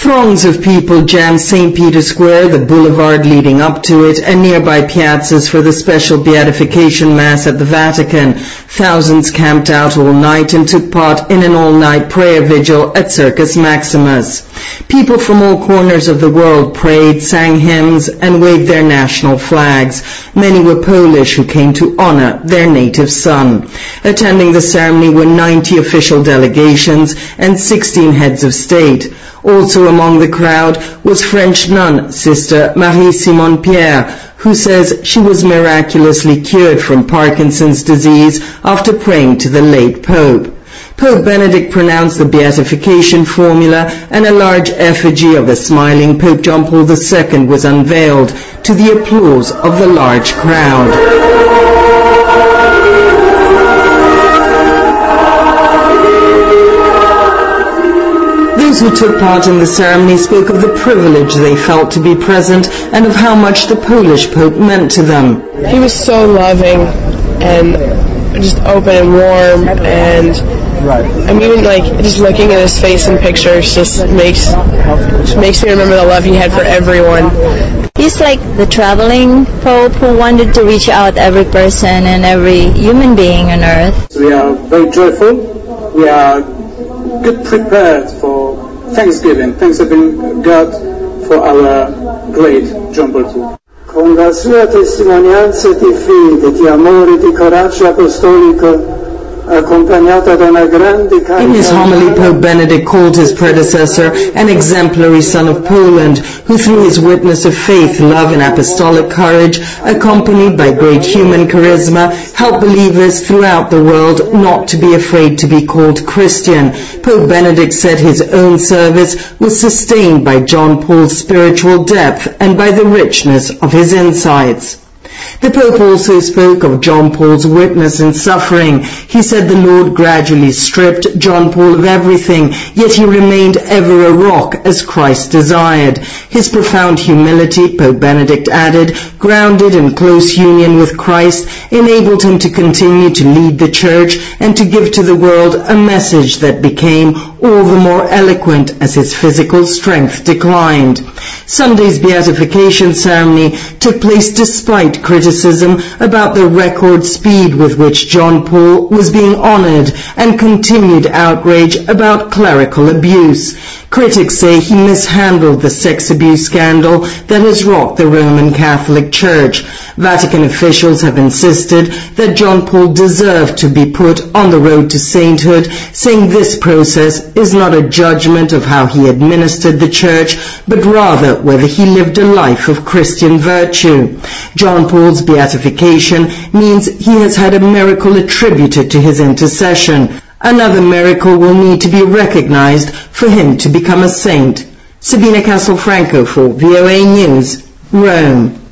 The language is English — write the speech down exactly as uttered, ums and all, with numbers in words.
Throngs of people jammed Saint Peter's Square, the boulevard leading up to it, and nearby piazzas for the special beatification mass at the Vatican. Thousands camped out all night and took part in an all-night prayer vigil at Circus Maximus. People from all corners of the world prayed, sang hymns, and waved their national flags. Many were Polish who came to honor their native son. Attending the ceremony were ninety official delegations and sixteen heads of state. Also among the crowd was French nun, Sister Marie-Simone Pierre, who says she was miraculously cured from Parkinson's disease after praying to the late Pope. Pope Benedict pronounced the beatification formula, and a large effigy of the smiling Pope John Paul the Second was unveiled, to the applause of the large crowd. Those who took part in the ceremony spoke of the privilege they felt to be present and of how much the Polish Pope meant to them. He was so loving and just open and warm, and I mean, like, just looking at his face in pictures just makes just makes me remember the love he had for everyone. He's like the traveling Pope who wanted to reach out every person and every human being on earth. We are very joyful. We are good prepared for Thanksgiving, thanksgiving God for our great John Paul the Second. Con la sua testimonianza di fede, di amore, di coraggio apostolico, accompagnata da una grande carica. In his homily, Pope Benedict called his predecessor an exemplary son of Poland, who through his witness of faith, love, and apostolic courage, accompanied by great human charisma, helped believers throughout the world not to be afraid to be called Christian. Pope Benedict said his own service was sustained by John Paul's spiritual depth and by the richness of his insights. The Pope also spoke of John Paul's witness in suffering. He said the Lord gradually stripped John Paul of everything, yet he remained ever a rock as Christ desired. His profound humility, Pope Benedict added, grounded in close union with Christ, enabled him to continue to lead the Church and to give to the world a message that became all the more eloquent as his physical strength declined. Sunday's beatification ceremony took place despite criticism about the record speed with which John Paul was being honored and continued outrage about clerical abuse. Critics say he mishandled the sex abuse scandal that has rocked the Roman Catholic Church. Vatican officials have insisted that John Paul deserved to be put on the road to sainthood, saying this process is not a judgment of how he administered the Church, but rather whether he lived a life of Christian virtue. John Paul's beatification means he has had a miracle attributed to his intercession. Another miracle will need to be recognized for him to become a saint. Sabina Castelfranco for V O A News, Rome.